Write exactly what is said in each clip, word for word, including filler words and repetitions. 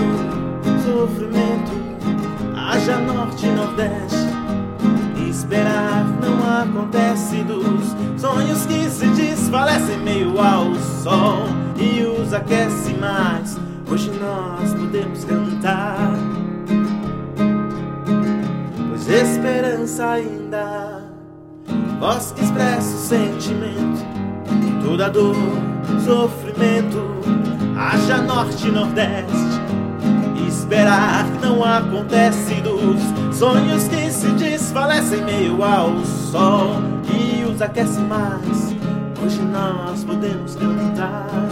sofrimento, haja norte e nordeste. Esperar não acontece, dos sonhos que se desfalecem meio ao sol e os aquece mais. Hoje nós podemos cantar, pois esperança ainda, voz que expressa o sentimento, toda dor, sofrimento, haja norte e nordeste. Esperar não acontece, dos sonhos que se desfalecem meio ao sol e os aquece mais. Hoje nós podemos cantar,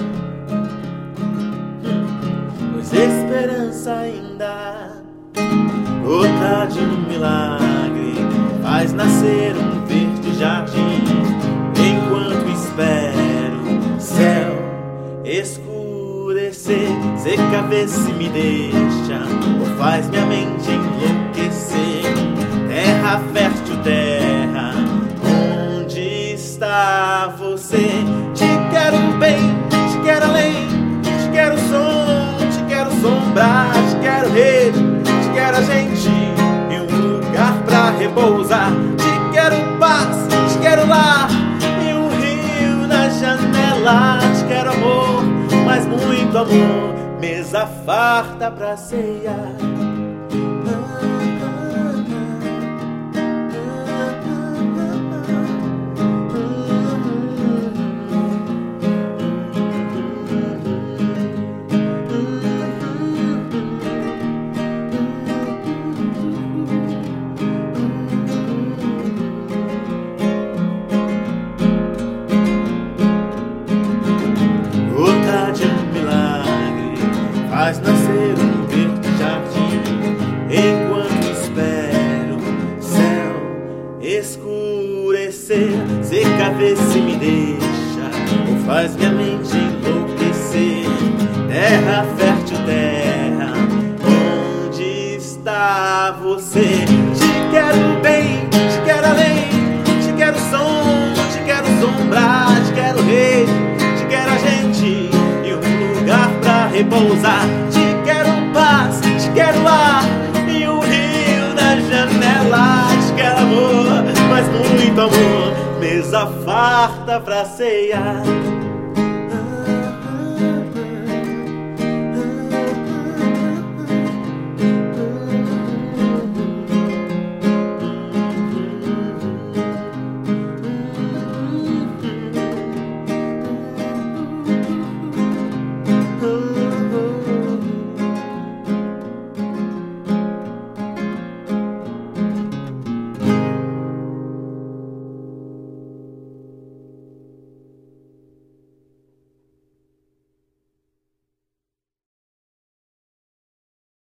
pois esperança ainda, gota de um milagre, faz nascer um verde jardim. Enquanto espero céu escurecer, seca vê se me deixa ou faz minha mente enlouquecer. Terra fértil, terra, onde está você? Te quero bem, te quero além, te quero som, te quero sombra, te quero rede, te quero a gente e um lugar pra repousar. Te quero paz, te quero lar e um rio na janela. Te quero amor, mas muito amor, mesa farta pra ceia. Faz nascer um verde jardim. Enquanto espero céu escurecer, seca vê se me deixa ou faz minha mente enlouquecer. Terra fértil, terra, onde está você? Te quero bem, te quero além, te quero som, te quero sombra, te quero rei, te quero a gente e um lugar pra repousar. Te quero paz, te quero lar e um rio na janela. Te quero amor, mas muito amor, mesa farta pra ceia.